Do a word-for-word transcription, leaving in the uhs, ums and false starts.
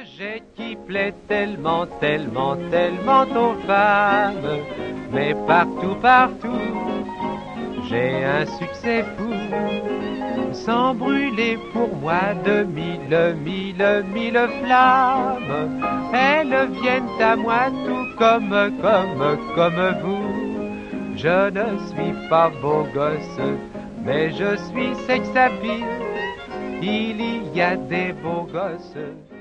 projet qui plaît tellement, tellement, tellement aux femmes. Mais partout, partout, j'ai un succès fou. Sans brûler pour moi de mille, mille, mille flammes. Elles viennent à moi tout comme, comme, comme vous. Je ne suis pas beau gosse, mais je suis sex appeal. Il y a des beaux gosses